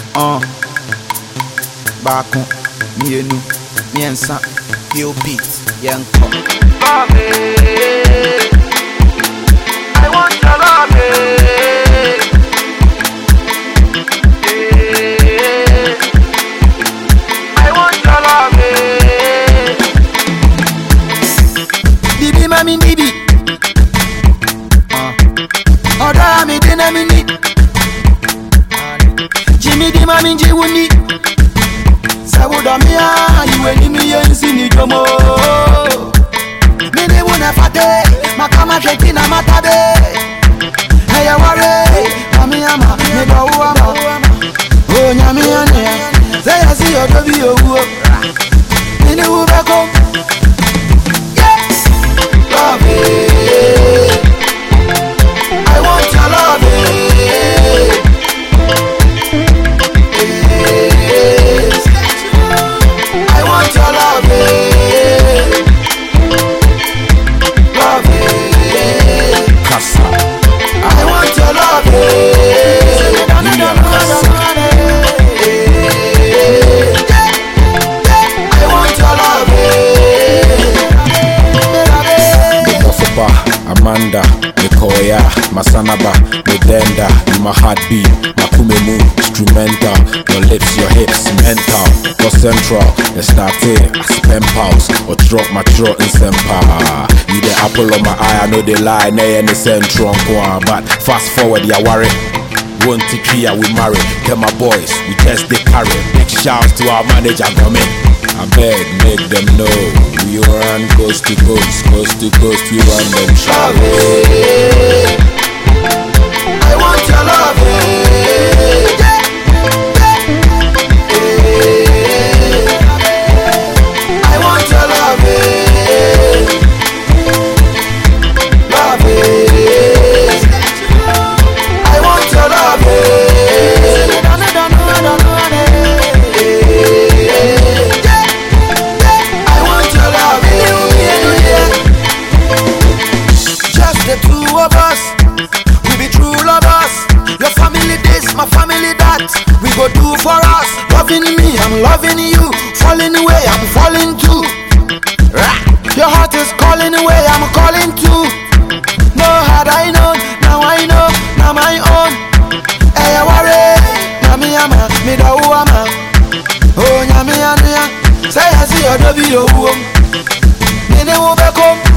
Baku, mienu, miensa, you beat, yanko. I want your love. I want your love. Bibi mami bibi. Oda mi dina mini. Jimmy di mami jiwuni. Sawudomia iwe ni mi yensi ni jomo. Mini wuna fate makama sheki na matabe. Hey ware mami ama me do ama. Oh nyami ane say I see your dobi owo. Mini wu beko. Yes. Love it. I want your love it. I want your love it. Love it. Kasa. I want your love it. I want your love it. Mofoba, Amanda, Mikoya, Masanaba, Medenda, my heartbeat, Makumemu, instrumental, your lips, your hips, mental, or central, let's start it, I spend pulse, or drop my throat in sempa. You the apple of my eye, I know they lie, nay any central, but fast forward, ya worry. One TP, we marry, tell my boys, we test the carry. Big shouts to our manager, Gomen. I beg, make them know we run coast to coast, we run them showers. I want your love it. I want your love it. Love it. I want your love it. I want your love it. Just the two of us, we be true lovers. Your family this, my family that. We go do for us. Loving me, I'm loving you. Falling away, I'm falling too. Your heart is calling away, I'm calling too. No had I known, now I know, now my own. Hey, worry, Nami ama, me da uama. Oh, Nami ania, say I see your W. Me ne wo beko.